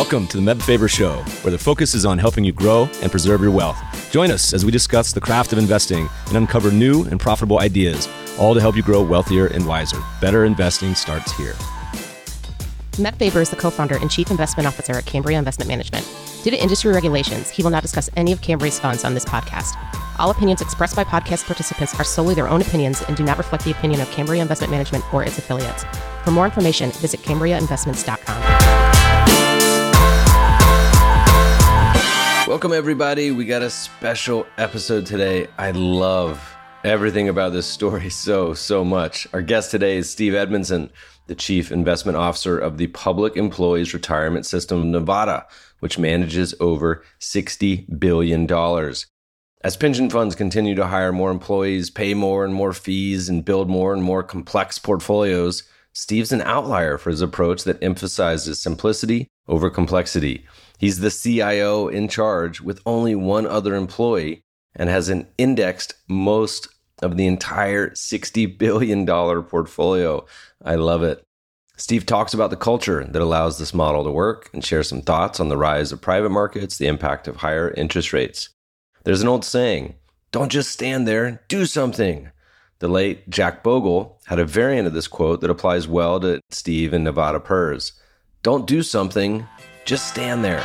Welcome to the Meb Faber Show, where the focus is on helping you grow and preserve your wealth. Join us as we discuss the craft of investing and uncover new and profitable ideas, all to help you grow wealthier and wiser. Better investing starts here. Meb Faber is the co-founder and chief investment officer at Cambria Investment Management. Due to industry regulations, he will not discuss any of Cambria's funds on this podcast. All opinions expressed by podcast participants are solely their own opinions and do not reflect the opinion of Cambria Investment Management or its affiliates. For more information, visit CambriaInvestments.com. Welcome, everybody. We got a special episode today. I love everything about this story so much. Our guest today is Steve Edmondson, the Chief Investment Officer of the Public Employees Retirement System of Nevada, which manages over $60 billion. As pension funds continue to hire more employees, pay more and more fees, and build more and more complex portfolios, Steve's an outlier for his approach that emphasizes simplicity over complexity. He's the CIO in charge with only one other employee and has indexed most of the entire $60 billion portfolio. I love it. Steve talks about the culture that allows this model to work and shares some thoughts on the rise of private markets, the impact of higher interest rates. There's an old saying, don't just stand there, do something. The late Jack Bogle had a variant of this quote that applies well to Steve and Nevada PERS. Don't do something, just stand there.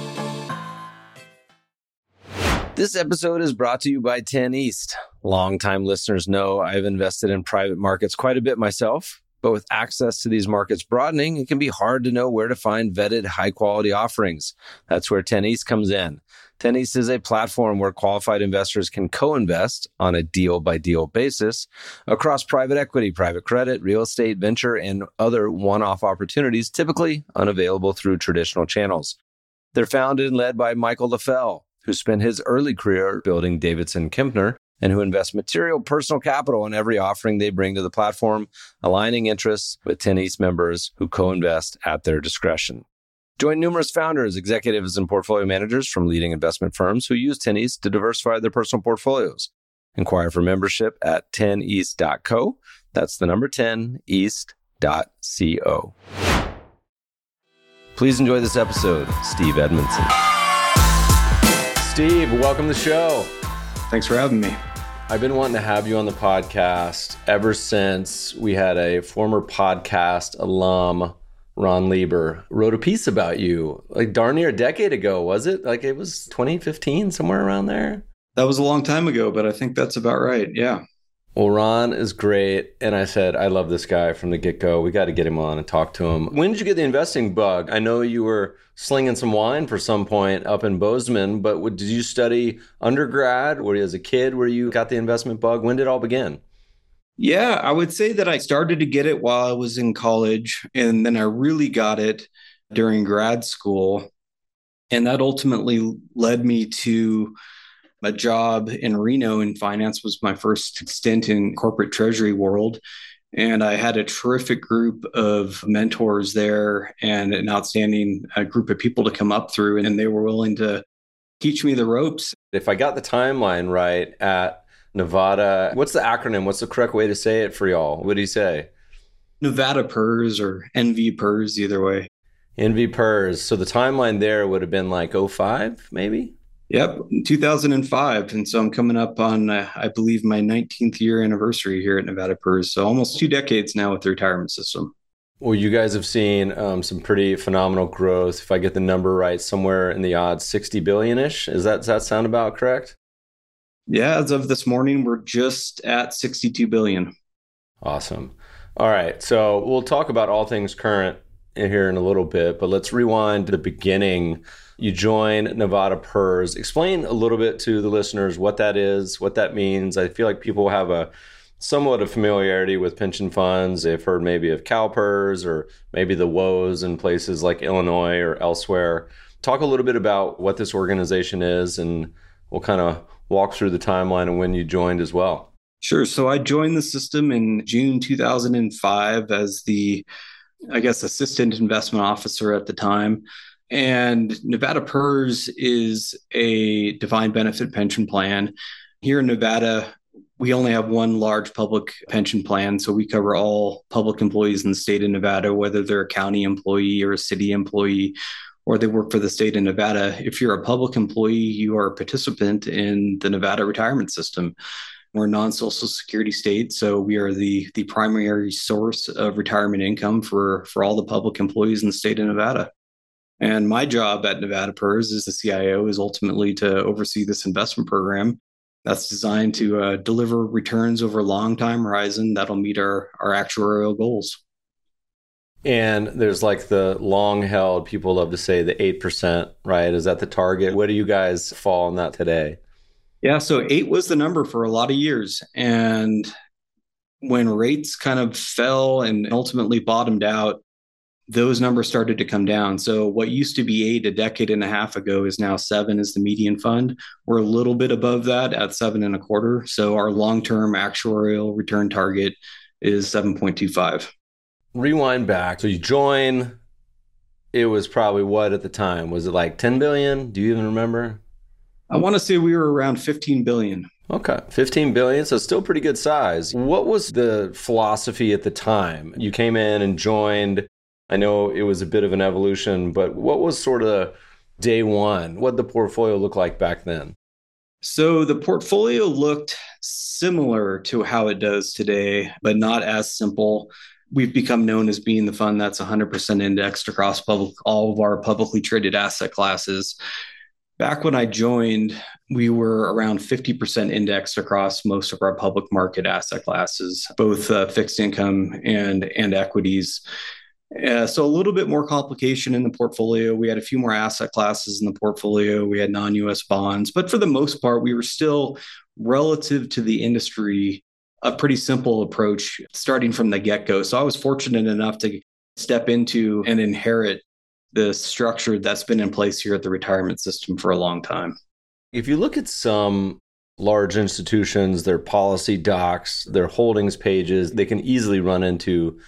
This episode is brought to you by 10 East. Longtime listeners know I've invested in private markets quite a bit myself, but with access to these markets broadening, it can be hard to know where to find vetted, high-quality offerings. That's where 10 East comes in. 10 East is a platform where qualified investors can co-invest on a deal-by-deal basis across private equity, private credit, real estate, venture, and other one-off opportunities typically unavailable through traditional channels. They're founded and led by Michael LaFell, who spent his early career building Davidson Kempner and who invest material personal capital in every offering they bring to the platform, aligning interests with 10 East members who co-invest at their discretion. Join numerous founders, executives, and portfolio managers from leading investment firms who use 10 East to diversify their personal portfolios. Inquire for membership at 10east.co. That's the number 10east.co. Please enjoy this episode. Steve Edmondson. Steve, welcome to the show. Thanks for having me. I've been wanting to have you on the podcast ever since we had a former podcast alum, Ron Lieber, wrote a piece about you like darn near a decade ago, was it? Like it was 2015, somewhere around there? That was a long time ago, but I think that's about right. Yeah. Well, Ron is great. And I said, I love this guy from the get-go. We got to get him on and talk to him. When did you get the investing bug? I know you were slinging some wine for some point up in Bozeman, but did you study undergrad or as a kid where you got the investment bug? When did it all begin? Yeah, I would say that I started to get it while I was in college, and then I really got it during grad school. And that ultimately led me to a job in Reno in finance. Was my first stint in corporate treasury world. And I had a terrific group of mentors there and an outstanding group of people to come up through, and they were willing to teach me the ropes. If I got the timeline right at Nevada, what's the acronym? What's the correct way to say it for y'all? What do you say? Nevada PERS or NV PERS, either way. NV PERS. So the timeline there would have been like 05, maybe? Yep, 2005. And so I'm coming up on, I believe, my 19th year anniversary here at Nevada PERS. So almost 2 decades now with the retirement system. Well, you guys have seen some pretty phenomenal growth. If I get the number right, somewhere in the odds, 60 billion-ish. Does that sound about correct? Yeah, as of this morning, we're just at 62 billion. Awesome. All right. So we'll talk about all things current here in a little bit, but let's rewind to the beginning. You joined Nevada PERS. Explain a little bit to the listeners what that is, what that means. I feel like people have a somewhat of familiarity with pension funds. They've heard maybe of CalPERS or maybe the WOEs in places like Illinois or elsewhere. Talk a little bit about what this organization is, and we'll kind of walk through the timeline and when you joined as well. Sure. So I joined the system in June 2005 as the, assistant investment officer at the time. And Nevada PERS is a defined benefit pension plan. Here in Nevada, we only have one large public pension plan. So we cover all public employees in the state of Nevada, whether they're a county employee or a city employee or they work for the state of Nevada. If you're a public employee, you are a participant in the Nevada retirement system. We're a non-social security state, so we are the primary source of retirement income for all the public employees in the state of Nevada. And my job at Nevada PERS as the CIO is ultimately to oversee this investment program that's designed to deliver returns over a long time horizon that'll meet our actuarial goals. And there's like the long held, people love to say the 8%, right? Is that the target? Where do you guys fall on that today? Yeah, so 8 was the number for a lot of years. And when rates kind of fell and ultimately bottomed out, those numbers started to come down. So what used to be 8 a decade and a half ago is now 7 as the median fund. We're a little bit above that at 7.25. So our long-term actuarial return target is 7.25. Rewind back. So you join, it was probably what at the time? Was it like 10 billion? Do you even remember? I want to say we were around 15 billion. Okay, 15 billion, so still pretty good size. What was the philosophy at the time? You came in and joined. I know it was a bit of an evolution, but what was sort of day one? What did the portfolio look like back then? So the portfolio looked similar to how it does today, but not as simple. We've become known as being the fund that's 100% indexed across all of our publicly traded asset classes. Back when I joined, we were around 50% indexed across most of our public market asset classes, both fixed income and equities. So a little bit more complication in the portfolio. We had a few more asset classes in the portfolio. We had non-US bonds, but for the most part, we were still relative to the industry, a pretty simple approach starting from the get-go. So I was fortunate enough to step into and inherit the structure that's been in place here at the retirement system for a long time. If you look at some large institutions, their policy docs, their holdings pages, they can easily run into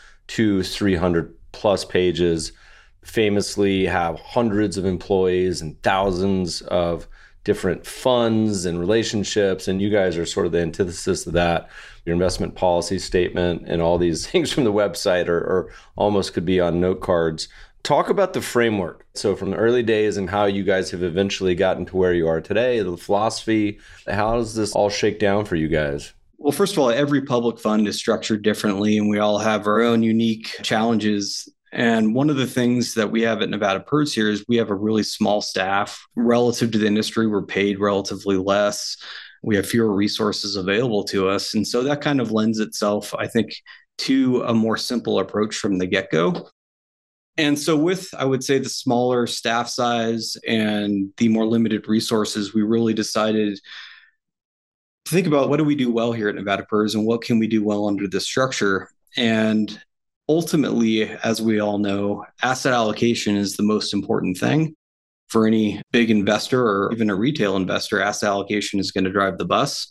200-300 plus pages, famously have hundreds of employees and thousands of different funds and relationships. And you guys are sort of the antithesis of that. Your investment policy statement and all these things from the website or almost could be on note cards. Talk about the framework. So from the early days and how you guys have eventually gotten to where you are today, the philosophy, how does this all shake down for you guys? Well, first of all, every public fund is structured differently, and we all have our own unique challenges. And one of the things that we have at Nevada PERS here is we have a really small staff. Relative to the industry, we're paid relatively less. We have fewer resources available to us. And so that kind of lends itself, I think, to a more simple approach from the get-go. And so with, I would say, the smaller staff size and the more limited resources, we really decided to think about what do we do well here at Nevada PERS and what can we do well under this structure. And ultimately, as we all know, asset allocation is the most important thing. For any big investor or even a retail investor, asset allocation is going to drive the bus.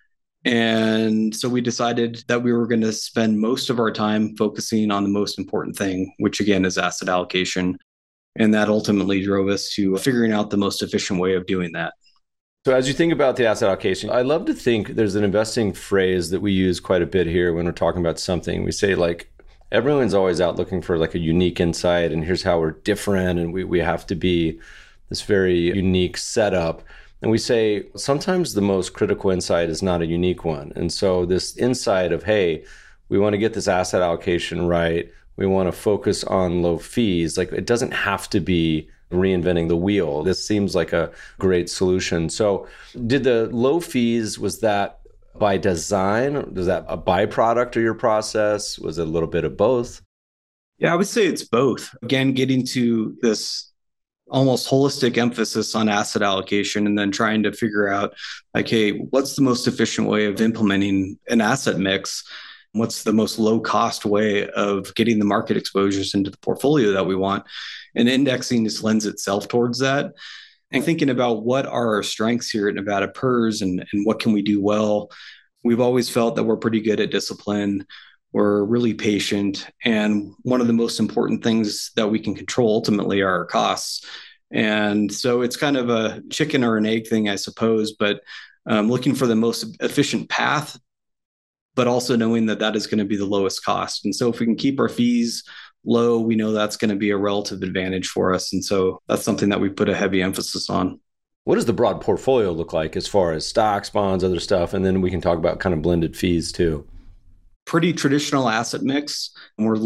And so we decided that we were going to spend most of our time focusing on the most important thing, which again is asset allocation. And that ultimately drove us to figuring out the most efficient way of doing that. So as you think about the asset allocation, I love to think there's an investing phrase that we use quite a bit here when we're talking about something. We say like, everyone's always out looking for like a unique insight and here's how we're different and we have to be this very unique setup. And we say sometimes the most critical insight is not a unique one. And so this insight of, hey, we want to get this asset allocation right. We want to focus on low fees. Like it doesn't have to be reinventing the wheel. This seems like a great solution. So did the low fees, was that by design? Was that a byproduct of your process? Was it a little bit of both? Yeah, I would say it's both. Again, getting to this almost holistic emphasis on asset allocation and then trying to figure out, like, hey, what's the most efficient way of implementing an asset mix? What's the most low cost way of getting the market exposures into the portfolio that we want? And indexing just lends itself towards that. And thinking about what are our strengths here at Nevada PERS and what can we do well? We've always felt that we're pretty good at discipline. We're really patient. And one of the most important things that we can control ultimately are our costs. And so it's kind of a chicken or an egg thing, I suppose, but looking for the most efficient path but also knowing that that is going to be the lowest cost. And so if we can keep our fees low, we know that's going to be a relative advantage for us. And so that's something that we put a heavy emphasis on. What does the broad portfolio look like as far as stocks, bonds, other stuff? And then we can talk about kind of blended fees too. Pretty traditional asset mix. And we're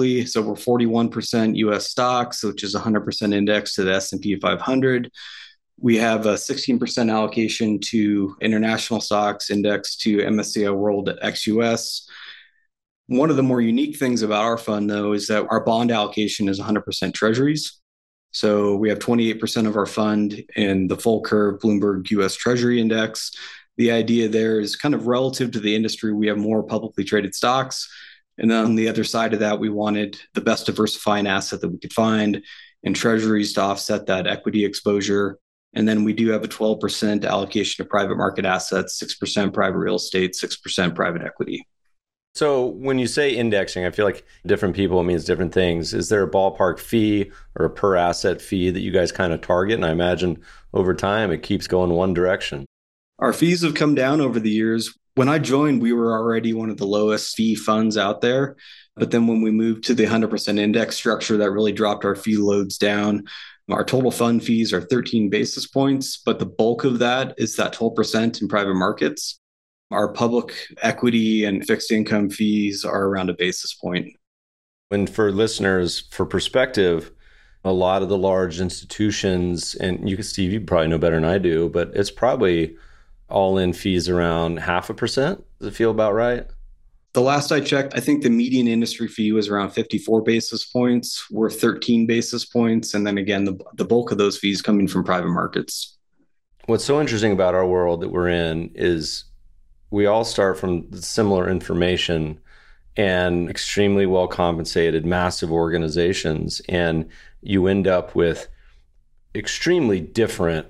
41% US stocks, which is 100% indexed to the S&P 500. We have a 16% allocation to international stocks indexed to MSCI World ex-US. One of the more unique things about our fund, though, is that our bond allocation is 100% treasuries. So we have 28% of our fund in the full curve Bloomberg US Treasury Index. The idea there is kind of relative to the industry, we have more publicly traded stocks. And then on the other side of that, we wanted the best diversifying asset that we could find in treasuries to offset that equity exposure. And then we do have a 12% allocation to private market assets, 6% private real estate, 6% private equity. So when you say indexing, I feel like different people means different things. Is there a ballpark fee or a per asset fee that you guys kind of target? And I imagine over time it keeps going one direction. Our fees have come down over the years. When I joined, we were already one of the lowest fee funds out there. But then when we moved to the 100% index structure, that really dropped our fee loads down. Our total fund fees are 13 basis points, but the bulk of that is that 12% in private markets. Our public equity and fixed income fees are around a basis point. And for listeners, for perspective, a lot of the large institutions, and you, Steve, you probably know better than I do, but it's probably all-in fees around 0.5%. Does it feel about right? The last I checked, I think the median industry fee was around 54 basis points. We're 13 basis points. And then again, the bulk of those fees coming from private markets. What's so interesting about our world that we're in is we all start from similar information and extremely well compensated, massive organizations. And you end up with extremely different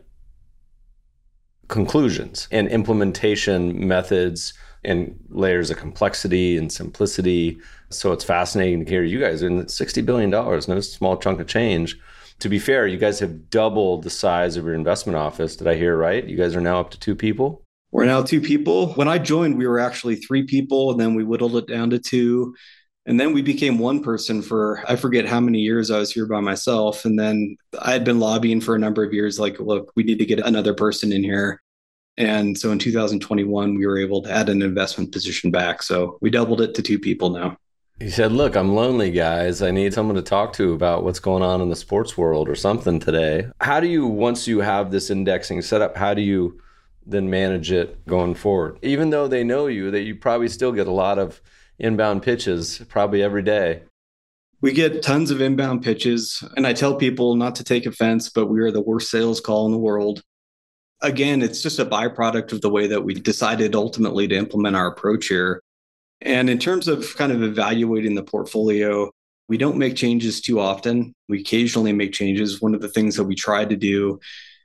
conclusions and implementation methods and layers of complexity and simplicity. So it's fascinating to hear you guys in $60 billion, no small chunk of change. To be fair, you guys have doubled the size of your investment office. Did I hear right? You guys are now up to 2 people? We're now 2 people. When I joined, we were actually 3 people, and then we whittled it down to 2. And then we became 1 person for, I forget how many years I was here by myself. And then I had been lobbying for a number of years, like, look, we need to get another person in here. And so in 2021, we were able to add an investment position back. So we doubled it to 2 people now. You said, look, I'm lonely, guys. I need someone to talk to about what's going on in the sports world or something today. How do you, once you have this indexing set up, how do you then manage it going forward? Even though they know you, that you probably still get a lot of inbound pitches probably every day. We get tons of inbound pitches. And I tell people not to take offense, but we are the worst sales call in the world. Again, it's just a byproduct of the way that we decided ultimately to implement our approach here. And in terms of kind of evaluating the portfolio, we don't make changes too often. We occasionally make changes. One of the things that we try to do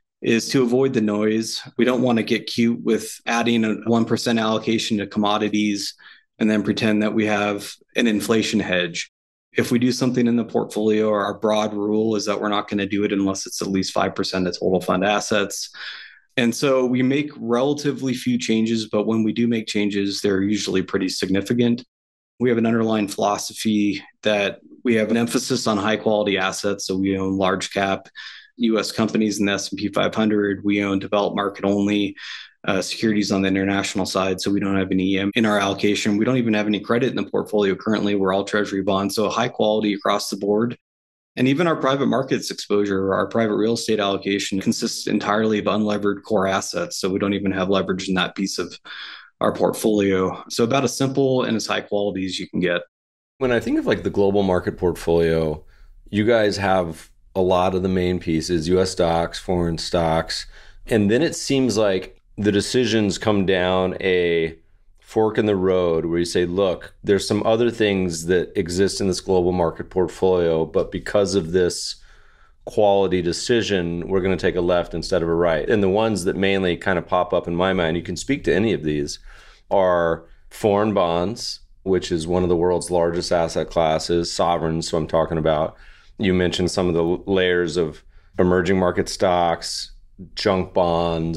is to avoid the noise. We don't want to get cute with adding a 1% allocation to commodities and then pretend that we have an inflation hedge. If we do something in the portfolio, our broad rule is that we're not going to do it unless it's at least 5% of total fund assets. And so we make relatively few changes, but when we do make changes, they're usually pretty significant. We have an underlying philosophy that we have an emphasis on high quality assets. So we own large cap US companies in the S&P 500. We own developed market only securities on the international side. So we don't have any EM in our allocation. We don't even have any credit in the portfolio currently. We're all treasury bonds. So high quality across the board. And even our private markets exposure, our private real estate allocation consists entirely of unlevered core assets. So we don't even have leverage in that piece of our portfolio. So about as simple and as high quality as you can get. When I think of like the global market portfolio, you guys have a lot of the main pieces, US stocks, foreign stocks. And then it seems like the decisions come down a fork in the road where you say, look, there's some other things that exist in this global market portfolio, but because of this quality decision, we're going to take a left instead of a right. And the ones that mainly kind of pop up in my mind, you can speak to any of these, are foreign bonds, which is one of the world's largest asset classes, sovereigns, so I'm talking about. You mentioned some of the layers of emerging market stocks, junk bonds,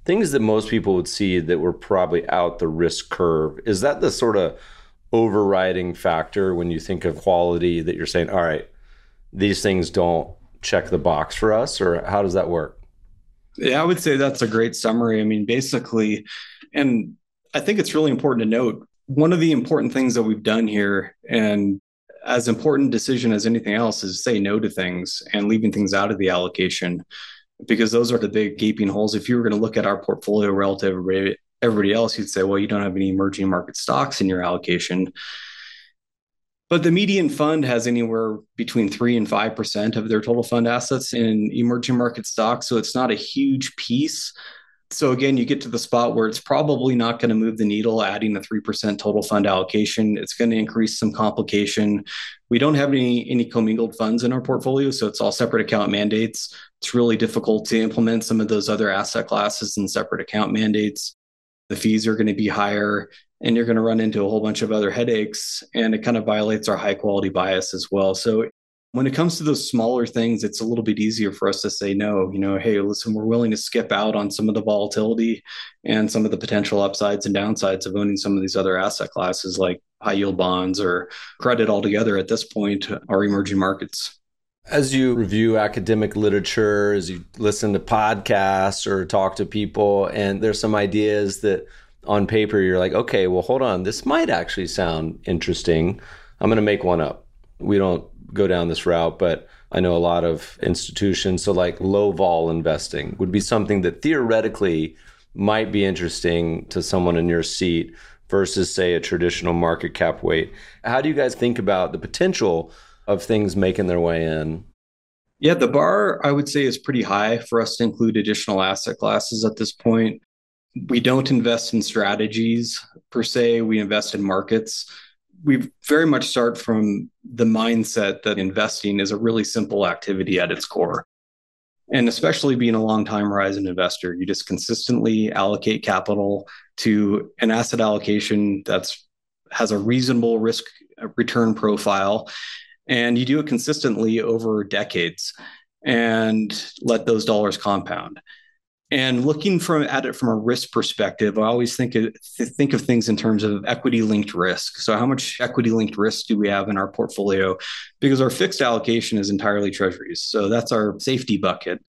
things that most people would see that were probably out the risk curve. Is that the sort of overriding factor when you think of quality that you're saying, all right, these things don't check the box for us, or how does that work? Yeah, I would say that's a great summary. I mean, basically, and I think it's really important to note, one of the important things that we've done here, and as important decision as anything else, is say no to things and leaving things out of the allocation, because those are the big gaping holes. If you were going to look at our portfolio relative to everybody else, you'd say, well, you don't have any emerging market stocks in your allocation. But the median fund has anywhere between 3 and 5% of their total fund assets in emerging market stocks. So it's not a huge piece. So again, you get to the spot where it's probably not going to move the needle, adding a 3% total fund allocation. It's going to increase some complication. We don't have any commingled funds in our portfolio, so it's all separate account mandates. It's really difficult to implement some of those other asset classes in separate account mandates. The fees are going to be higher, and you're going to run into a whole bunch of other headaches, and it kind of violates our high quality bias as well. So when it comes to those smaller things, it's a little bit easier for us to say no. Hey, listen, we're willing to skip out on some of the volatility and some of the potential upsides and downsides of owning some of these other asset classes like high yield bonds or credit altogether at this point, are emerging markets. As you review academic literature, as you listen to podcasts or talk to people, and there's some ideas that on paper you're like, okay, well, hold on, this might actually sound interesting. I'm going to make one up. We don't go down this route, but I know a lot of institutions, so like low vol investing would be something that theoretically might be interesting to someone in your seat versus, say, a traditional market cap weight. How do you guys think about the potential of things making their way in? Yeah, the bar, I would say, is pretty high for us to include additional asset classes at this point. We don't invest in strategies per se. We invest in markets. We very much start from the mindset that investing is a really simple activity at its core. And especially being a long time horizon investor, you just consistently allocate capital to an asset allocation that's has a reasonable risk return profile. And you do it consistently over decades and let those dollars compound. And looking at it from a risk perspective, I always think of things in terms of equity-linked risk. So how much equity-linked risk do we have in our portfolio? Because our fixed allocation is entirely treasuries. So that's our safety bucket.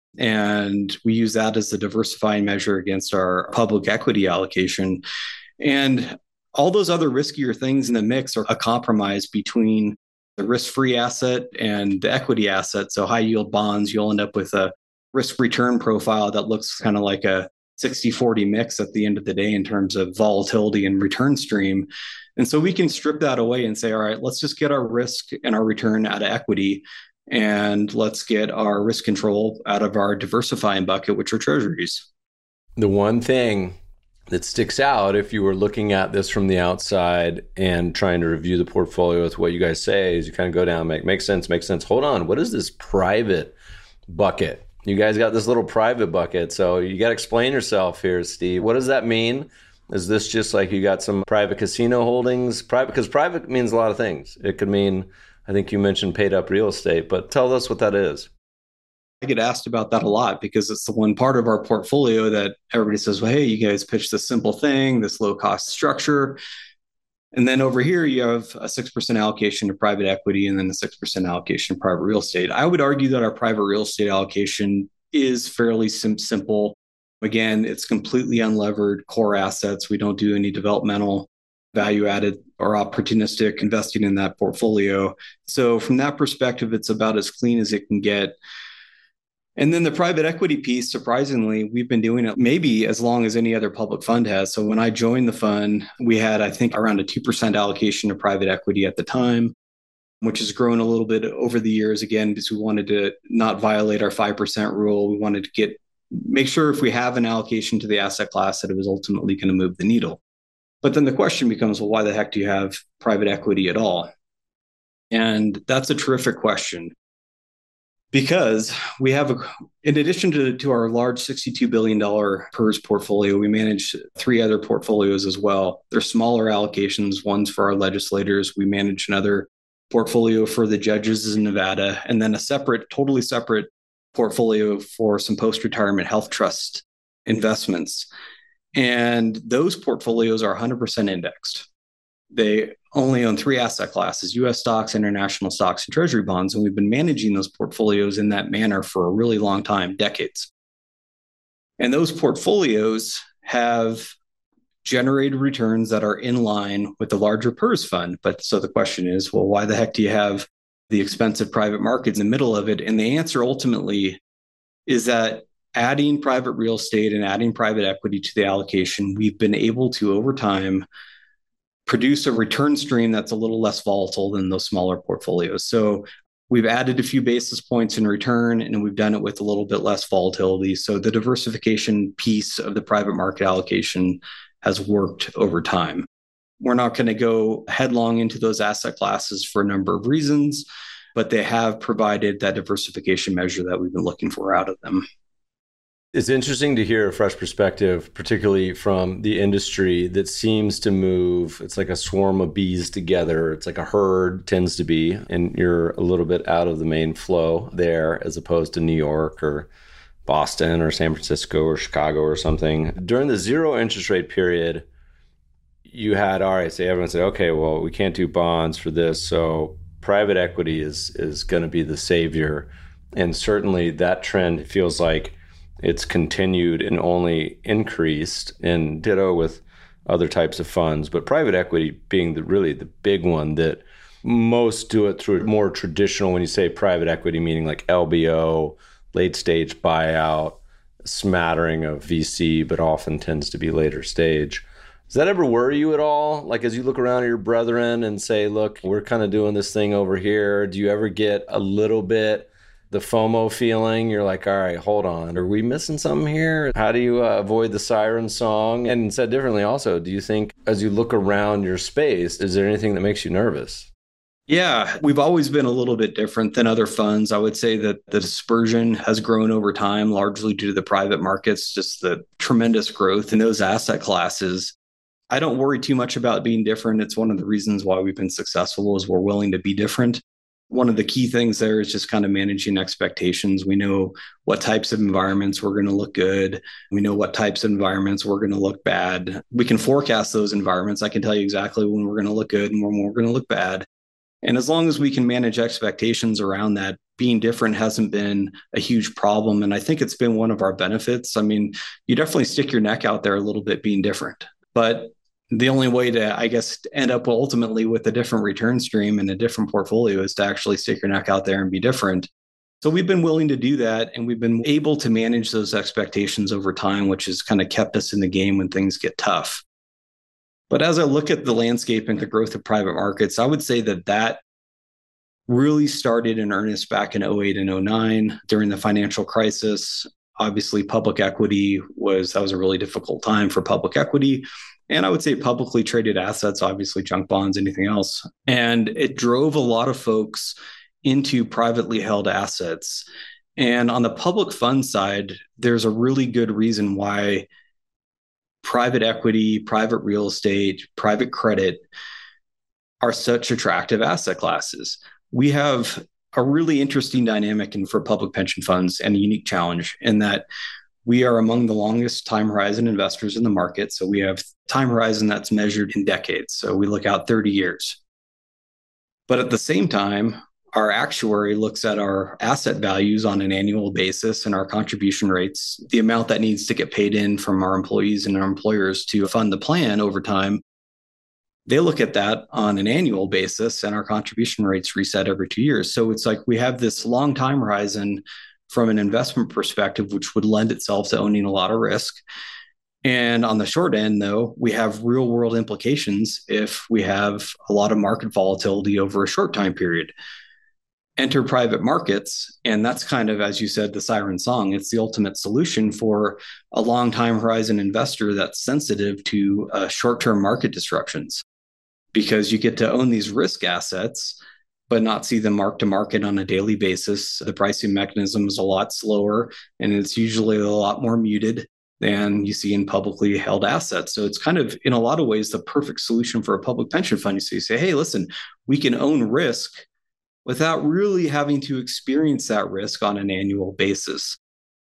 And we use that as the diversifying measure against our public equity allocation. And all those other riskier things in the mix are a compromise between the risk-free asset and the equity asset. So high yield bonds, you'll end up with a risk return profile that looks kind of like a 60-40 mix at the end of the day in terms of volatility and return stream. And so we can strip that away and say, all right, let's just get our risk and our return out of equity, and let's get our risk control out of our diversifying bucket, which are treasuries. The one thing that sticks out, if you were looking at this from the outside and trying to review the portfolio with what you guys say, is you kind of go down, makes sense. Hold on, what is this private bucket? You guys got this little private bucket, so you got to explain yourself here, Steve. What does that mean? Is this just like you got some private casino holdings? Because private means a lot of things. It could mean, I think you mentioned paid up real estate, but tell us what that is. I get asked about that a lot because it's the one part of our portfolio that everybody says, well, hey, you guys pitched this simple thing, this low cost structure. And then over here, you have a 6% allocation to private equity and then a 6% allocation to private real estate. I would argue that our private real estate allocation is fairly simple. Again, it's completely unlevered core assets. We don't do any developmental value added or opportunistic investing in that portfolio. So from that perspective, it's about as clean as it can get. And then the private equity piece, surprisingly, we've been doing it maybe as long as any other public fund has. So when I joined the fund, we had, I think, around a 2% allocation to private equity at the time, which has grown a little bit over the years, again, because we wanted to not violate our 5% rule. We wanted to make sure if we have an allocation to the asset class that it was ultimately going to move the needle. But then the question becomes, well, why the heck do you have private equity at all? And that's a terrific question. Because we have, in addition to our large $62 billion PERS portfolio, we manage 3 other portfolios as well. They're smaller allocations. One's for our legislators. We manage another portfolio for the judges in Nevada, and then a totally separate portfolio for some post-retirement health trust investments. And those portfolios are 100% indexed. They only own three asset classes: US stocks, international stocks, and treasury bonds. And we've been managing those portfolios in that manner for a really long time, decades. And those portfolios have generated returns that are in line with the larger PERS fund. But so the question is, well, why the heck do you have the expensive private markets in the middle of it? And the answer ultimately is that adding private real estate and adding private equity to the allocation, we've been able to, over time, produce a return stream that's a little less volatile than those smaller portfolios. So we've added a few basis points in return, and we've done it with a little bit less volatility. So the diversification piece of the private market allocation has worked over time. We're not going to go headlong into those asset classes for a number of reasons, but they have provided that diversification measure that we've been looking for out of them. It's interesting to hear a fresh perspective, particularly from the industry that seems to move. It's like a swarm of bees together. It's like a herd tends to be, and you're a little bit out of the main flow there as opposed to New York or Boston or San Francisco or Chicago or something. During the zero interest rate period, you had, all right, so everyone said, okay, well, we can't do bonds for this. So private equity is going to be the savior. And certainly that trend feels like it's continued and only increased, and ditto with other types of funds. But private equity being really the big one that most do it through more traditional, when you say private equity, meaning like LBO, late stage buyout, smattering of VC, but often tends to be later stage. Does that ever worry you at all? Like as you look around at your brethren and say, look, we're kind of doing this thing over here. Do you ever get a little bit the FOMO feeling? You're like, all right, hold on. Are we missing something here? How do you avoid the siren song? And said differently also, do you think as you look around your space, is there anything that makes you nervous? Yeah, we've always been a little bit different than other funds. I would say that the dispersion has grown over time, largely due to the private markets, just the tremendous growth in those asset classes. I don't worry too much about being different. It's one of the reasons why we've been successful is we're willing to be different. One of the key things there is just kind of managing expectations. We know what types of environments we're going to look good. We know what types of environments we're going to look bad. We can forecast those environments. I can tell you exactly when we're going to look good and when we're going to look bad. And as long as we can manage expectations around that, being different hasn't been a huge problem. And I think it's been one of our benefits. I mean, you definitely stick your neck out there a little bit being different. But the only way to, I guess, end up ultimately with a different return stream and a different portfolio is to actually stick your neck out there and be different. So we've been willing to do that, and we've been able to manage those expectations over time, which has kind of kept us in the game when things get tough. But as I look at the landscape and the growth of private markets, I would say that really started in earnest back in 08 and 09 during the financial crisis. Obviously, public equity was a really difficult time for public equity. And I would say publicly traded assets, obviously junk bonds, anything else. And it drove a lot of folks into privately held assets. And on the public fund side, there's a really good reason why private equity, private real estate, private credit are such attractive asset classes. We have a really interesting dynamic for public pension funds and a unique challenge in that we are among the longest time horizon investors in the market. So we have time horizon that's measured in decades. So we look out 30 years. But at the same time, our actuary looks at our asset values on an annual basis and our contribution rates, the amount that needs to get paid in from our employees and our employers to fund the plan over time. They look at that on an annual basis, and our contribution rates reset every 2 years. So it's like we have this long time horizon from an investment perspective, which would lend itself to owning a lot of risk. And on the short end, though, we have real world implications if we have a lot of market volatility over a short time period. Enter private markets, and that's kind of, as you said, the siren song. It's the ultimate solution for a long time horizon investor that's sensitive to short-term market disruptions, because you get to own these risk assets, but not see them mark to market on a daily basis. The pricing mechanism is a lot slower, and it's usually a lot more muted than you see in publicly held assets. So it's kind of, in a lot of ways, the perfect solution for a public pension fund. So you say, hey, listen, we can own risk without really having to experience that risk on an annual basis.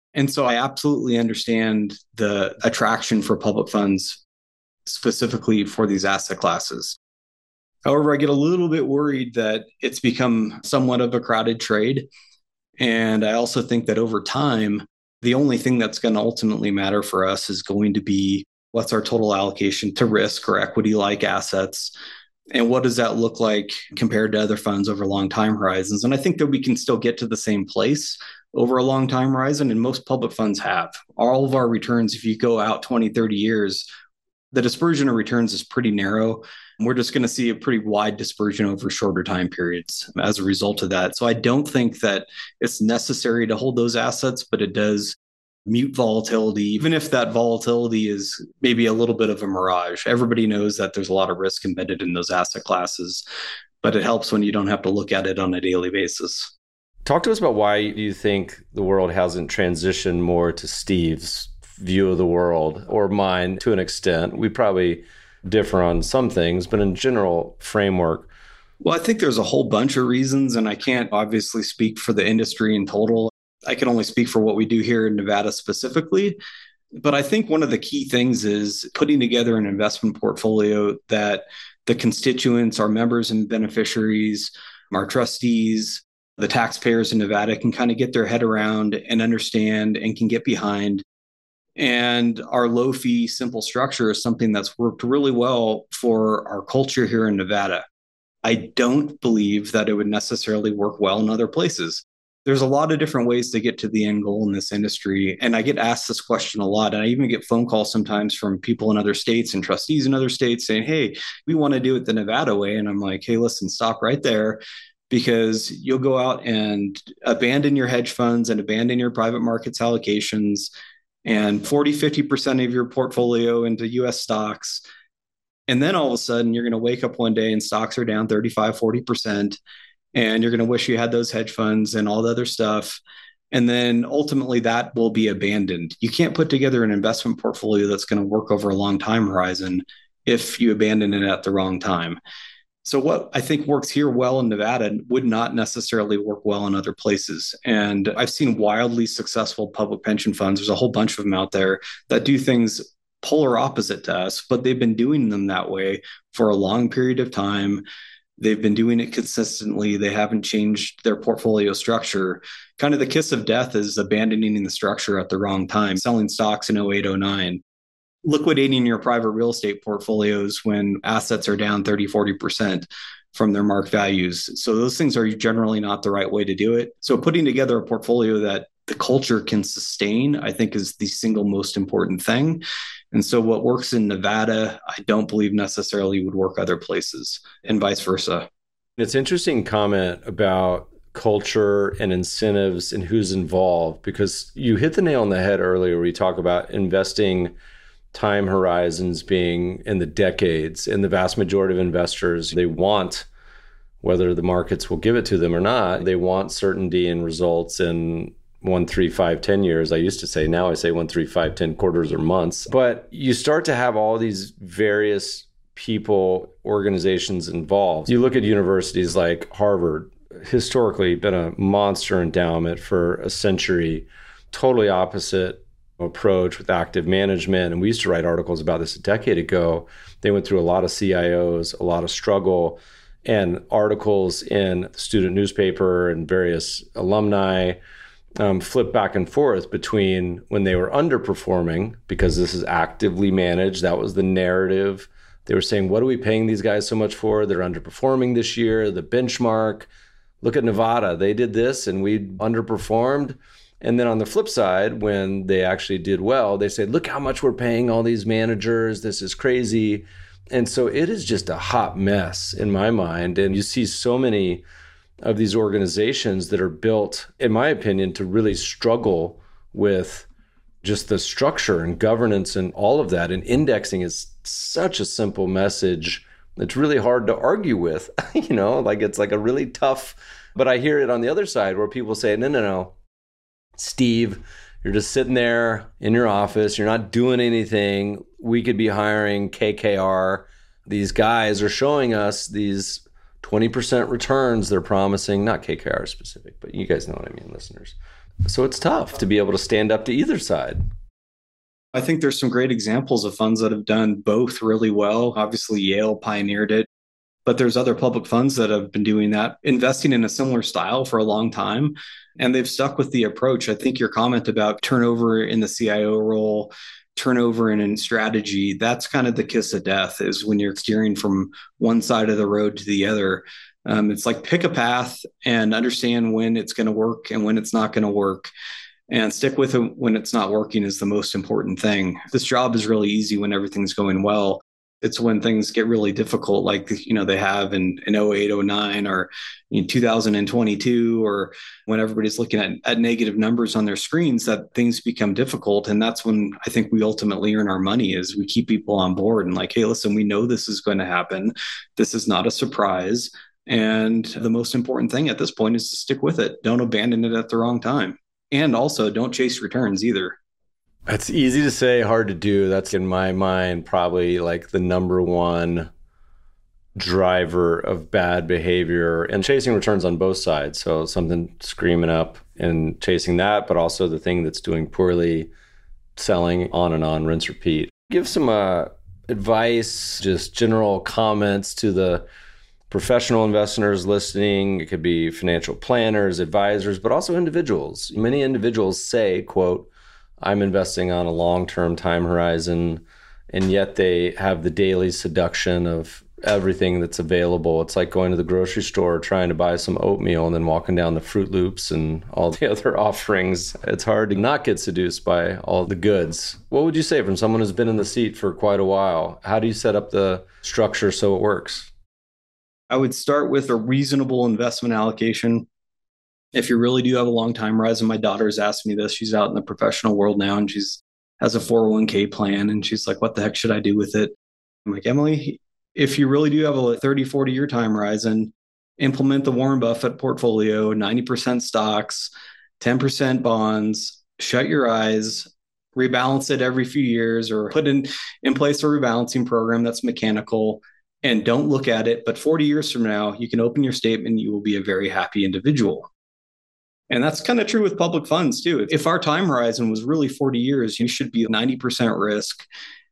And so I absolutely understand the attraction for public funds, specifically for these asset classes. However, I get a little bit worried that it's become somewhat of a crowded trade. And I also think that over time, the only thing that's going to ultimately matter for us is going to be what's our total allocation to risk or equity-like assets, and what does that look like compared to other funds over long time horizons. And I think that we can still get to the same place over a long time horizon, and most public funds have. All of our returns, if you go out 20, 30 years, the dispersion of returns is pretty narrow. We're just going to see a pretty wide dispersion over shorter time periods as a result of that. So I don't think that it's necessary to hold those assets, but it does mute volatility, even if that volatility is maybe a little bit of a mirage. Everybody knows that there's a lot of risk embedded in those asset classes, but it helps when you don't have to look at it on a daily basis. Talk to us about why you think the world hasn't transitioned more to Steve's view of the world, or mine to an extent. We probably differ on some things, but in general framework. Well, I think there's a whole bunch of reasons, and I can't obviously speak for the industry in total. I can only speak for what we do here in Nevada specifically. But I think one of the key things is putting together an investment portfolio that the constituents, our members and beneficiaries, our trustees, the taxpayers in Nevada can kind of get their head around and understand and can get behind. And our low fee, simple structure is something that's worked really well for our culture here in Nevada. I don't believe that it would necessarily work well in other places. There's a lot of different ways to get to the end goal in this industry. And I get asked this question a lot. And I even get phone calls sometimes from people in other states and trustees in other states saying, hey, we want to do it the Nevada way. And I'm like, hey, listen, stop right there, because you'll go out and abandon your hedge funds and abandon your private markets allocations and 40, 50% of your portfolio into US stocks. And then all of a sudden, you're going to wake up one day and stocks are down 35, 40%. And you're going to wish you had those hedge funds and all the other stuff. And then ultimately that will be abandoned. You can't put together an investment portfolio that's going to work over a long time horizon if you abandon it at the wrong time. So what I think works here well in Nevada would not necessarily work well in other places. And I've seen wildly successful public pension funds. There's a whole bunch of them out there that do things polar opposite to us, but they've been doing them that way for a long period of time. They've been doing it consistently. They haven't changed their portfolio structure. Kind of the kiss of death is abandoning the structure at the wrong time, selling stocks in 08, 09. Liquidating your private real estate portfolios when assets are down 30, 40% from their mark values. So those things are generally not the right way to do it. So putting together a portfolio that the culture can sustain, I think, is the single most important thing. And so what works in Nevada, I don't believe necessarily would work other places, and vice versa. It's an interesting comment about culture and incentives and who's involved, because you hit the nail on the head earlier where you talk about investing time horizons being in the decades, and the vast majority of investors, they want, whether the markets will give it to them or not, they want certainty in results in 1, 3, 5, 10 years. I used to say, now I say 1, 3, 5, 10 quarters or months. But you start to have all these various people, organizations involved. You look at universities like Harvard, historically been a monster endowment for a century, totally opposite approach with active management. And we used to write articles about this a decade ago. They went through a lot of CIOs, a lot of struggle, and articles in the student newspaper and various alumni flip back and forth between when they were underperforming, because this is actively managed. That was the narrative. They were saying, what are we paying these guys so much for? They're underperforming this year. The benchmark, look at Nevada. They did this and we underperformed. And then on the flip side, when they actually did well, they said, look how much we're paying all these managers. This is crazy. And so it is just a hot mess in my mind. And you see so many of these organizations that are built, in my opinion, to really struggle with just the structure and governance and all of that. And indexing is such a simple message. It's really hard to argue with, it's like a really tough, but I hear it on the other side where people say, no. Steve, you're just sitting there in your office. You're not doing anything. We could be hiring KKR. These guys are showing us these 20% returns they're promising, not KKR specific, but you guys know what I mean, listeners. So it's tough to be able to stand up to either side. I think there's some great examples of funds that have done both really well. Obviously, Yale pioneered it, but there's other public funds that have been doing that, investing in a similar style for a long time, and they've stuck with the approach. I think your comment about turnover in the CIO role, turnover in strategy, that's kind of the kiss of death, is when you're steering from one side of the road to the other. It's like pick a path and understand when it's going to work and when it's not going to work, and stick with it when it's not working is the most important thing. This job is really easy when everything's going well. It's when things get really difficult, like they have in 08, 09, or in 2022, or when everybody's looking at negative numbers on their screens, that things become difficult. And that's when I think we ultimately earn our money, is we keep people on board and like, hey, listen, we know this is going to happen. This is not a surprise. And the most important thing at this point is to stick with it. Don't abandon it at the wrong time. And also don't chase returns either. It's easy to say, hard to do. That's in my mind probably like the number one driver of bad behavior, and chasing returns on both sides. So something screaming up and chasing that, but also the thing that's doing poorly, selling on, rinse, repeat. Give some advice, just general comments to the professional investors listening. It could be financial planners, advisors, but also individuals. Many individuals say, quote, I'm investing on a long-term time horizon, and yet they have the daily seduction of everything that's available. It's like going to the grocery store, trying to buy some oatmeal, and then walking down the Fruit Loops and all the other offerings. It's hard to not get seduced by all the goods. What would you say from someone who's been in the seat for quite a while? How do you set up the structure so it works? I would start with a reasonable investment allocation. If you really do have a long time horizon, my daughter's asked me this. She's out in the professional world now, and has a 401k plan. And she's like, what the heck should I do with it? I'm like, Emily, if you really do have a 30, 40 year time horizon, implement the Warren Buffett portfolio, 90% stocks, 10% bonds, shut your eyes, rebalance it every few years, or put in place a rebalancing program that's mechanical, and don't look at it. But 40 years from now, you can open your statement, you will be a very happy individual. And that's kind of true with public funds too. If our time horizon was really 40 years, you should be 90% risk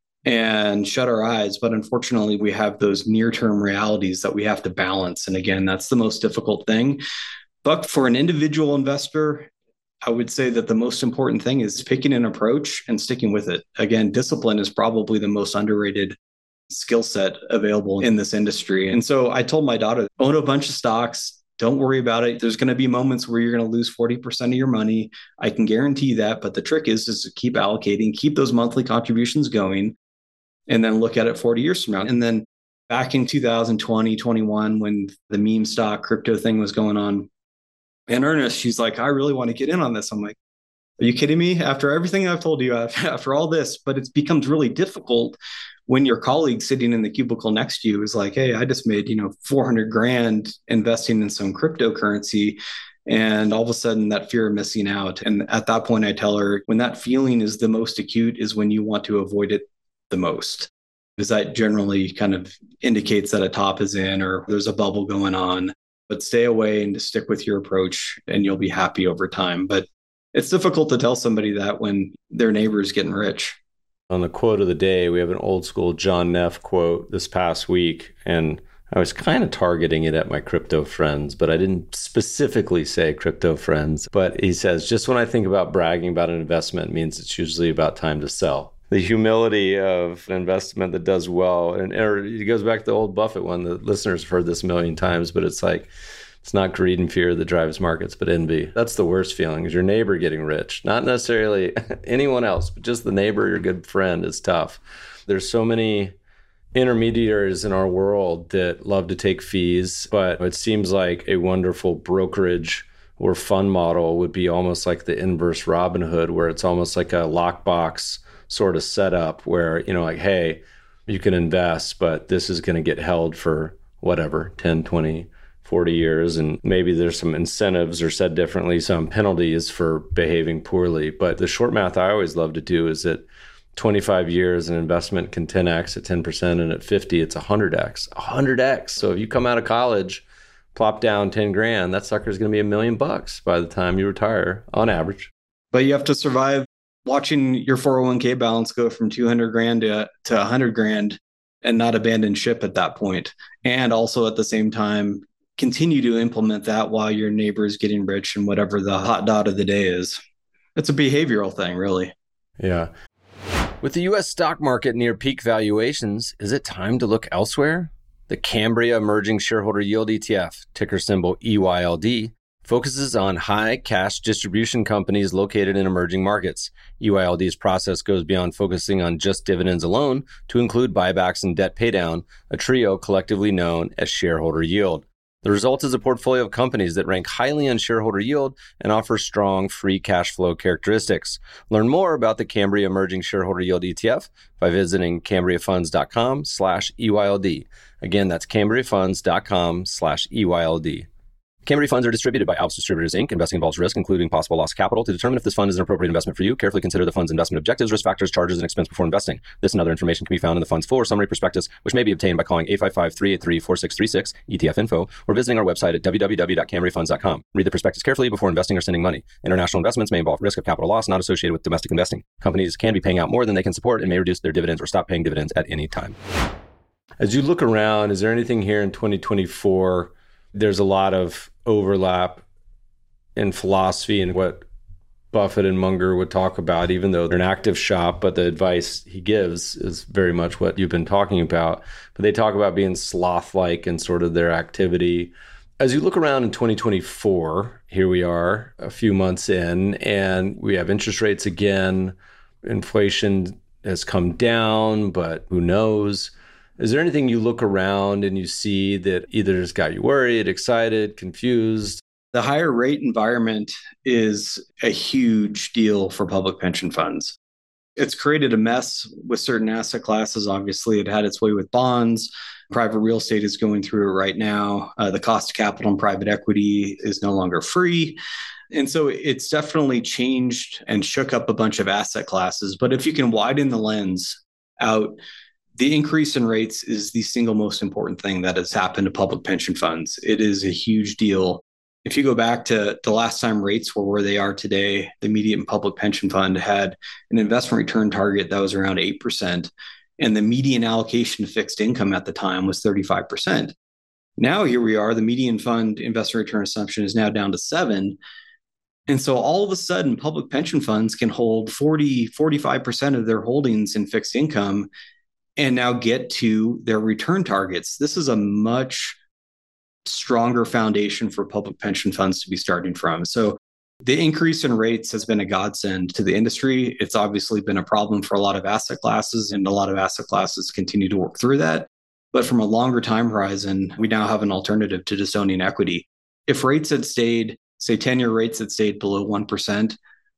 and shut our eyes. But unfortunately, we have those near-term realities that we have to balance. And again, that's the most difficult thing. But for an individual investor, I would say that the most important thing is picking an approach and sticking with it. Again, discipline is probably the most underrated skill set available in this industry. And so I told my daughter, own a bunch of stocks. Don't worry about it. There's going to be moments where you're going to lose 40% of your money. I can guarantee that. But the trick is to keep allocating, keep those monthly contributions going, and then look at it 40 years from now. And then back in 2020, 21, when the meme stock crypto thing was going on, in earnest, she's like, I really want to get in on this. I'm like, are you kidding me? After everything I've told you, after all this, but it becomes really difficult when your colleague sitting in the cubicle next to you is like, hey, I just made, 400 grand investing in some cryptocurrency. And all of a sudden that fear of missing out. And at that point, I tell her, when that feeling is the most acute is when you want to avoid it the most, because that generally kind of indicates that a top is in or there's a bubble going on. But stay away and just stick with your approach and you'll be happy over time. But it's difficult to tell somebody that when their neighbor is getting rich. On the quote of the day, we have an old school John Neff quote this past week, and I was kind of targeting it at my crypto friends, but I didn't specifically say crypto friends. But he says, just when I think about bragging about an investment, it means it's usually about time to sell. The humility of an investment that does well, and it goes back to the old Buffett one. The listeners have heard this a million times, but it's like, it's not greed and fear that drives markets, but envy. That's the worst feeling, is your neighbor getting rich. Not necessarily anyone else, but just the neighbor, your good friend, is tough. There's so many intermediaries in our world that love to take fees, but it seems like a wonderful brokerage or fund model would be almost like the inverse Robinhood, where it's almost like a lockbox sort of setup where, like, hey, you can invest, but this is going to get held for whatever, 10, 20, 40 years. And maybe there's some incentives, or said differently, some penalties for behaving poorly. But the short math I always love to do is that 25 years, an investment can 10x at 10%, and at 50, it's 100x. 100x. So if you come out of college, plop down 10 grand, that sucker's going to be $1 million by the time you retire on average. But you have to survive watching your 401k balance go from 200 grand to 100 grand and not abandon ship at that point. And also at the same time, continue to implement that while your neighbor is getting rich and whatever the hot dot of the day is. It's a behavioral thing, really. Yeah. With the U.S. stock market near peak valuations, is it time to look elsewhere? The Cambria Emerging Shareholder Yield ETF, ticker symbol EYLD, focuses on high cash distribution companies located in emerging markets. EYLD's process goes beyond focusing on just dividends alone to include buybacks and debt paydown, a trio collectively known as shareholder yield. The result is a portfolio of companies that rank highly on shareholder yield and offer strong free cash flow characteristics. Learn more about the Cambria Emerging Shareholder Yield ETF by visiting cambriafunds.com/EYLD. Again, that's cambriafunds.com/EYLD. Cambria funds are distributed by Alps Distributors, Inc. Investing involves risk, including possible loss of capital. To determine if this fund is an appropriate investment for you, carefully consider the fund's investment objectives, risk factors, charges, and expense before investing. This and other information can be found in the fund's full or summary prospectus, which may be obtained by calling 855-383-4636, ETF info, or visiting our website at www.cambriafunds.com. Read the prospectus carefully before investing or sending money. International investments may involve risk of capital loss not associated with domestic investing. Companies can be paying out more than they can support and may reduce their dividends or stop paying dividends at any time. As you look around, is there anything here in 2024? There's a lot of overlap in philosophy and what Buffett and Munger would talk about, even though they're an active shop, but the advice he gives is very much what you've been talking about. But they talk about being sloth-like in sort of their activity. As you look around in 2024, here we are a few months in, and we have interest rates again. Inflation has come down, but who knows? Is there anything you look around and you see that either has got you worried, excited, confused? The higher rate environment is a huge deal for public pension funds. It's created a mess with certain asset classes. Obviously, it had its way with bonds. Private real estate is going through it right now. The cost of capital in private equity is no longer free. And so it's definitely changed and shook up a bunch of asset classes. But if you can widen the lens out, the increase in rates is the single most important thing that has happened to public pension funds. It is a huge deal. If you go back to the last time rates were where they are today, the median public pension fund had an investment return target that was around 8%, and the median allocation to fixed income at the time was 35%. Now here we are, the median fund investment return assumption is now down to 7%. And so all of a sudden, public pension funds can hold 45% of their holdings in fixed income and now get to their return targets. This is a much stronger foundation for public pension funds to be starting from. So the increase in rates has been a godsend to the industry. It's obviously been a problem for a lot of asset classes, and a lot of asset classes continue to work through that. But from a longer time horizon, we now have an alternative to just owning equity. If rates had stayed, say 10-year rates had stayed below 1%,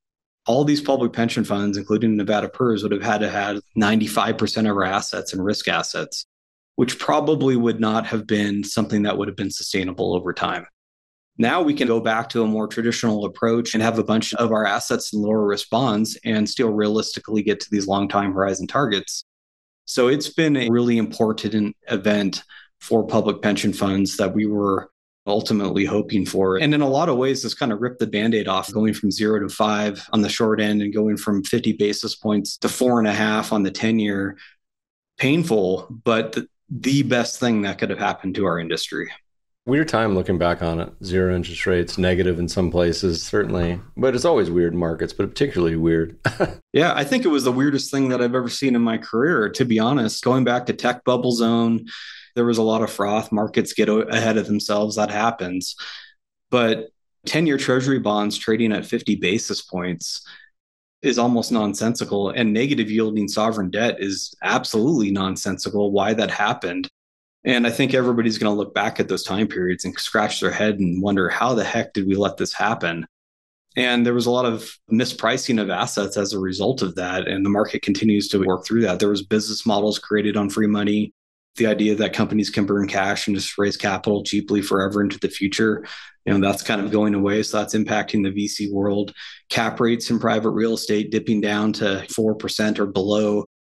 all these public pension funds, including Nevada PERS, would have had to have 95% of our assets in risk assets, which probably would not have been something that would have been sustainable over time. Now we can go back to a more traditional approach and have a bunch of our assets in lower risk bonds and still realistically get to these long time horizon targets. So it's been a really important event for public pension funds that we were ultimately hoping for. And in a lot of ways, this kind of ripped the Band-Aid off, going from 0 to 5 on the short end and going from 50 basis points to 4.5 on the 10-year. Painful, but the best thing that could have happened to our industry. Weird time looking back on it. Zero interest rates, negative in some places, certainly. But it's always weird markets, but particularly weird. Yeah, I think it was the weirdest thing that I've ever seen in my career, to be honest. Going back to tech bubble zone, there was a lot of froth. Markets get ahead of themselves. That happens. But 10-year treasury bonds trading at 50 basis points is almost nonsensical. And negative yielding sovereign debt is absolutely nonsensical. Why that happened. And I think everybody's going to look back at those time periods and scratch their head and wonder, how the heck did we let this happen? And there was a lot of mispricing of assets as a result of that. And the market continues to work through that. There was business models created on free money. The idea that companies can burn cash and just raise capital cheaply forever into the future, that's kind of going away. So that's impacting the VC world. Cap rates in private real estate dipping down to 4% or below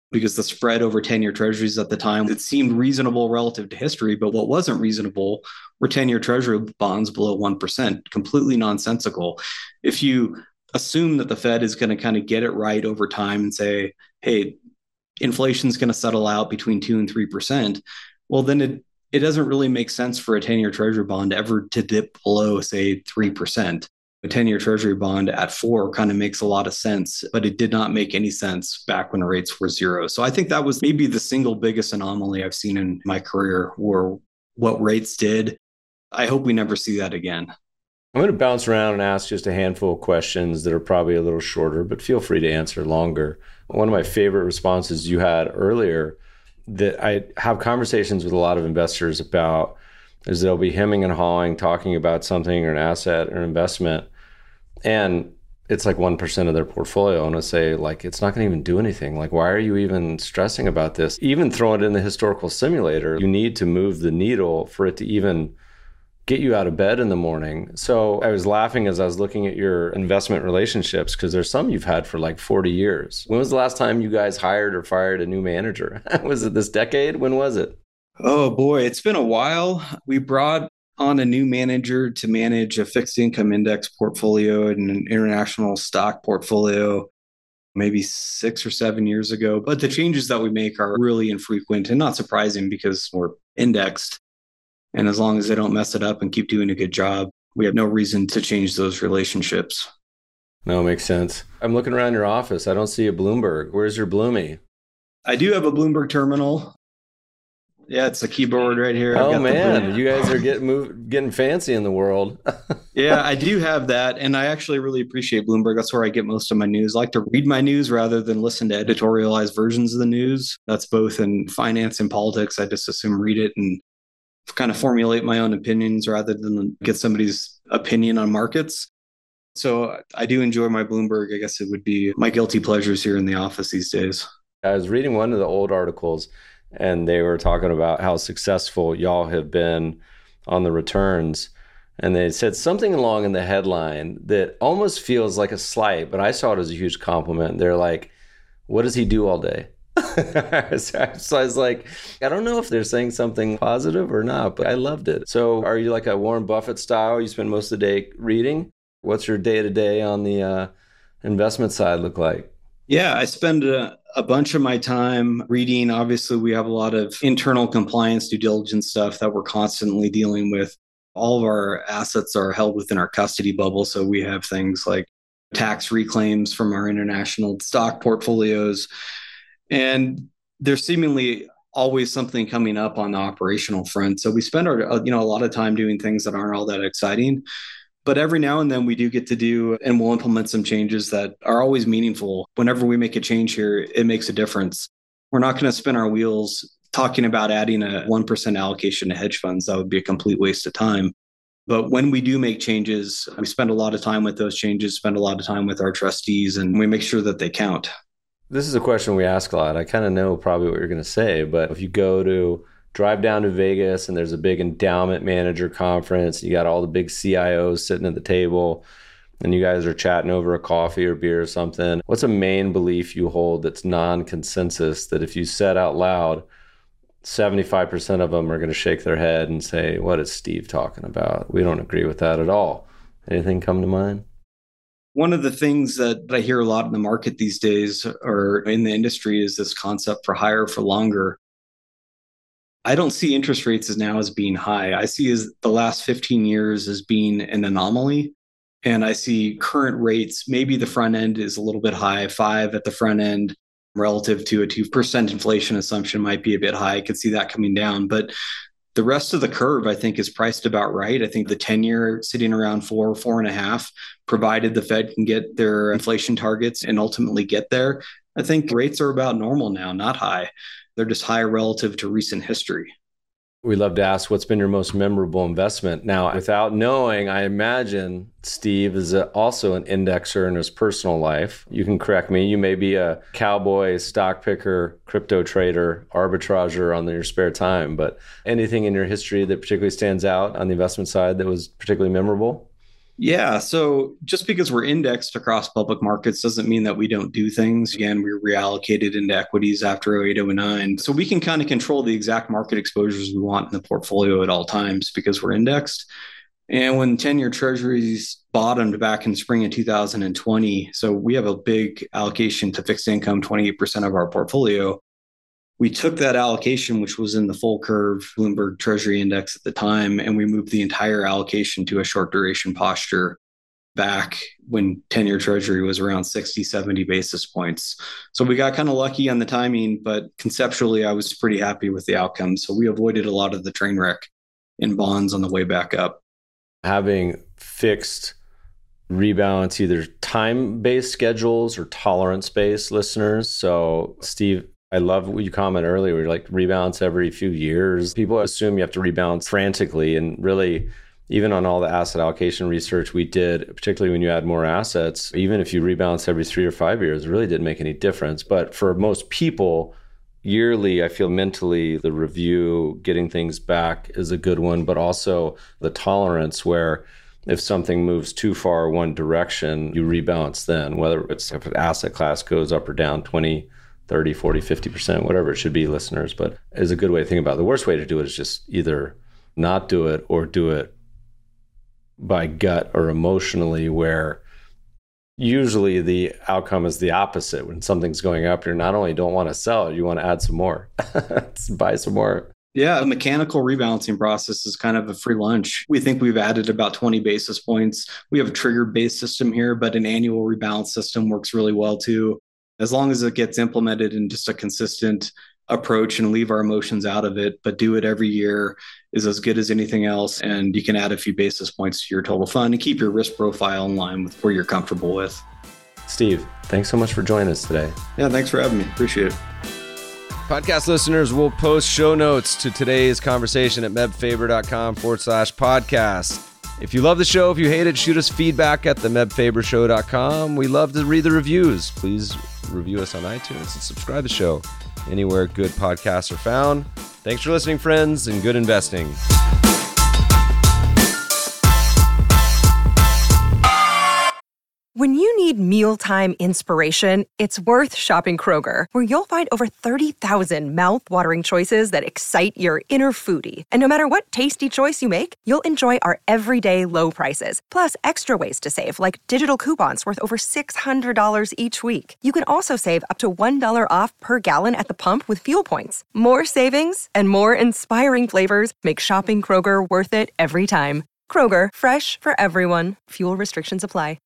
because the spread over 10-year treasuries at the time, it seemed reasonable relative to history. But what wasn't reasonable were 10-year treasury bonds below 1%, completely nonsensical. If you assume that the Fed is going to kind of get it right over time and say, hey, inflation is going to settle out between 2 and 3%, well, then it doesn't really make sense for a 10-year treasury bond ever to dip below, say, 3%. A 10-year treasury bond at 4 kind of makes a lot of sense, but it did not make any sense back when rates were 0. So I think that was maybe the single biggest anomaly I've seen in my career, were what rates did. I hope we never see that again. I'm going to bounce around and ask just a handful of questions that are probably a little shorter, but feel free to answer longer. One of my favorite responses you had earlier that I have conversations with a lot of investors about is they'll be hemming and hawing, talking about something or an asset or an investment, and it's like 1% of their portfolio. And I say, like, it's not going to even do anything. Like, why are you even stressing about this? Even throw it in the historical simulator. You need to move the needle for it to even get you out of bed in the morning. So I was laughing as I was looking at your investment relationships, because there's some you've had for like 40 years. When was the last time you guys hired or fired a new manager? Was it this decade? When was it? Oh boy, it's been a while. We brought on a new manager to manage a fixed income index portfolio and an international stock portfolio maybe 6 or 7 years ago. But the changes that we make are really infrequent and not surprising because we're indexed. And as long as they don't mess it up and keep doing a good job, we have no reason to change those relationships. No, makes sense. I'm looking around your office. I don't see a Bloomberg. Where's your Bloomy? I do have a Bloomberg terminal. Yeah, it's a keyboard right here. Oh man, you guys are getting fancy in the world. Yeah, I do have that. And I actually really appreciate Bloomberg. That's where I get most of my news. I like to read my news rather than listen to editorialized versions of the news. That's both in finance and politics. I just assume read it and kind of formulate my own opinions rather than get somebody's opinion on markets. So I do enjoy my Bloomberg. I guess it would be my guilty pleasures here in the office these days. I was reading one of the old articles, and they were talking about how successful y'all have been on the returns. And they said something along in the headline that almost feels like a slight, but I saw it as a huge compliment. They're like, what does he do all day? So I was like, I don't know if they're saying something positive or not, but I loved it. So are you like a Warren Buffett style? You spend most of the day reading? What's your day-to-day on the investment side look like? Yeah, I spend a bunch of my time reading. Obviously, we have a lot of internal compliance, due diligence stuff that we're constantly dealing with. All of our assets are held within our custody bubble. So we have things like tax reclaims from our international stock portfolios. And there's seemingly always something coming up on the operational front. So we spend a lot of time doing things that aren't all that exciting. But every now and then we do get to do, and we'll implement some changes that are always meaningful. Whenever we make a change here, it makes a difference. We're not going to spin our wheels talking about adding a 1% allocation to hedge funds. That would be a complete waste of time. But when we do make changes, we spend a lot of time with those changes, spend a lot of time with our trustees, and we make sure that they count. This is a question we ask a lot. I kind of know probably what you're going to say, but if you drive down to Vegas and there's a big endowment manager conference, you got all the big CIOs sitting at the table and you guys are chatting over a coffee or beer or something. What's a main belief you hold that's non-consensus that if you said out loud, 75% of them are going to shake their head and say, what is Steve talking about? We don't agree with that at all. Anything come to mind? One of the things that I hear a lot in the market these days or in the industry is this concept for higher for longer. I don't see interest rates as being high. I see as the last 15 years as being an anomaly. And I see current rates, maybe the front end is a little bit high, 5 at the front end relative to a 2% inflation assumption might be a bit high. I could see that coming down. But the rest of the curve, I think, is priced about right. I think the 10-year sitting around 4.5, provided the Fed can get their inflation targets and ultimately get there. I think rates are about normal now, not high. They're just high relative to recent history. We love to ask what's been your most memorable investment. Now, without knowing, I imagine Steve is also an indexer in his personal life. You can correct me. You may be a cowboy, stock picker, crypto trader, arbitrager on your spare time, but anything in your history that particularly stands out on the investment side that was particularly memorable? Yeah. So just because we're indexed across public markets doesn't mean that we don't do things. Again, we reallocated into equities after 08, 09. So we can kind of control the exact market exposures we want in the portfolio at all times because we're indexed. And when 10-year treasuries bottomed back in spring of 2020, so we have a big allocation to fixed income, 28% of our portfolio. We took that allocation, which was in the full curve Bloomberg Treasury Index at the time, and we moved the entire allocation to a short duration posture back when 10-year Treasury was around 60, 70 basis points. So we got kind of lucky on the timing, but conceptually, I was pretty happy with the outcome. So we avoided a lot of the train wreck in bonds on the way back up. Having fixed rebalance, either time-based schedules or tolerance-based listeners. So Steve, I love what you commented earlier. We're like rebalance every few years. People assume you have to rebalance frantically. And really, even on all the asset allocation research we did, particularly when you add more assets, even if you rebalance every 3 or 5 years, it really didn't make any difference. But for most people, yearly, I feel mentally the review, getting things back is a good one, but also the tolerance where if something moves too far one direction, you rebalance then, whether it's if an asset class goes up or down 20, 30, 40, 50%, whatever it should be, listeners. But it's a good way to think about it. The worst way to do it is just either not do it or do it by gut or emotionally, where usually the outcome is the opposite. When something's going up, you not only don't want to sell it, you want to add some more, buy some more. Yeah, a mechanical rebalancing process is kind of a free lunch. We think we've added about 20 basis points. We have a trigger-based system here, but an annual rebalance system works really well too. As long as it gets implemented in just a consistent approach and leave our emotions out of it, but do it every year is as good as anything else. And you can add a few basis points to your total fund and keep your risk profile in line with where you're comfortable with. Steve, thanks so much for joining us today. Yeah, thanks for having me. Appreciate it. Podcast listeners will post show notes to today's conversation at mebfaber.com/podcast. If you love the show, if you hate it, shoot us feedback at themebfabershow.com. We love to read the reviews. Please review us on iTunes and subscribe to the show anywhere good podcasts are found. Thanks for listening, friends, and good investing. When you need mealtime inspiration, it's worth shopping Kroger, where you'll find over 30,000 mouth-watering choices that excite your inner foodie. And no matter what tasty choice you make, you'll enjoy our everyday low prices, plus extra ways to save, like digital coupons worth over $600 each week. You can also save up to $1 off per gallon at the pump with fuel points. More savings and more inspiring flavors make shopping Kroger worth it every time. Kroger, fresh for everyone. Fuel restrictions apply.